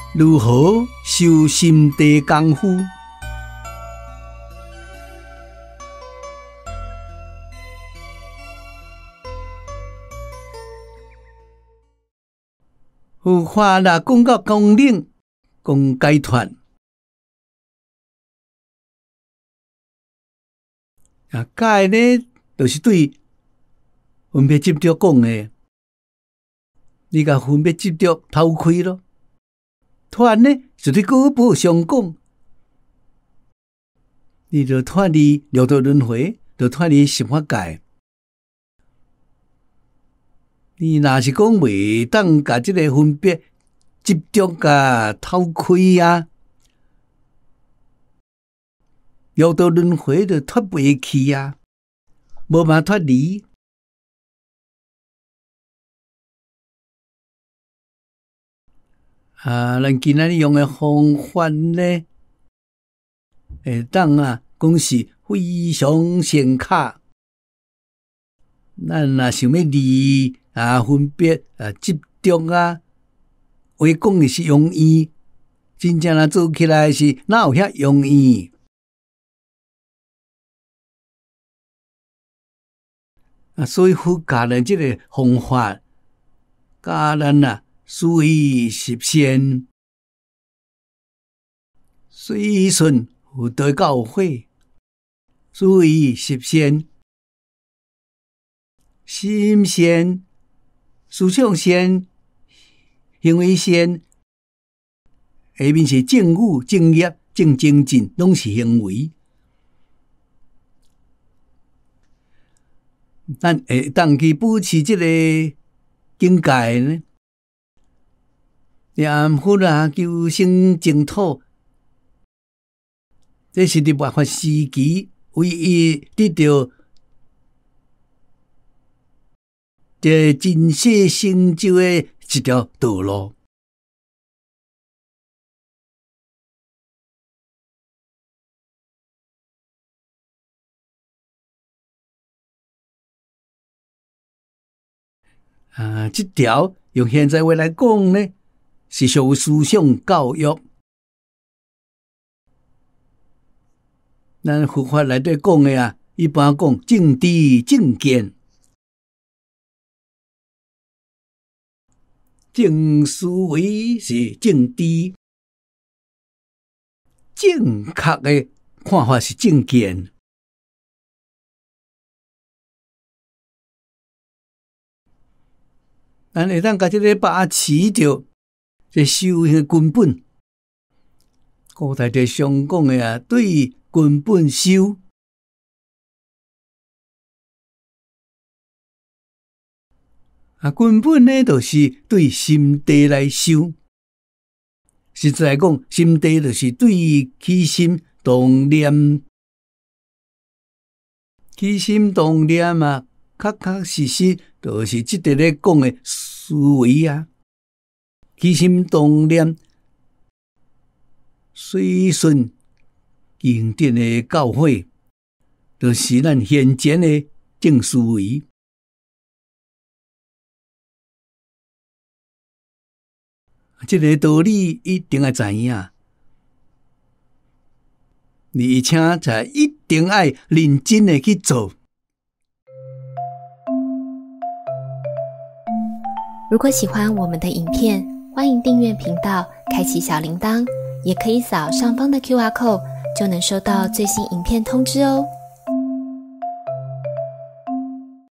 如何修心地功夫？佛法啦，讲到纲领，讲解脱。解呢，就是对分别执着讲的，你甲分别执着偷开咯。脱呢，就对果报相讲，你就脱离六道轮回，就脱离十法界。你若是讲袂当甲这个分别执着甲偷开啊，六道轮回就脱袂去啊，无办法脱离。咱今仔日用的方法呢，会当讲是非常显卡。咱若想要离分别执着话讲的是容易，真正做起来是哪有遐容易？所以佛教的这个方法，教咱随实现，随顺佛道教诲，随实现，心善、思想善、行为善，下面是正语、正业、正精进，拢是行为。咱会当去保持这个境界呢？念佛求生净土，这是伫末法时期唯一得到这真实成就的一条道路。这条用现在话来讲呢，是属于思想教育。咱佛法内底讲的一般讲正知正见，正思维是正知，正确的看法是正见。咱会当甲这个把持着这修行的根本。古代的常讲的对根本修，根本呢就是对心地来修。实在来讲，心地就是对起心动念，起心动念确确实实就是即个咧讲的思维起心动念，随顺经典的教诲，就是咱现前的正思维。这个道理一定要知影，而且才一定要认真的去做。 如果喜欢我们的影片，欢迎订阅频道，开启小铃铛，也可以扫上方的 QR code，就能收到最新影片通知哦。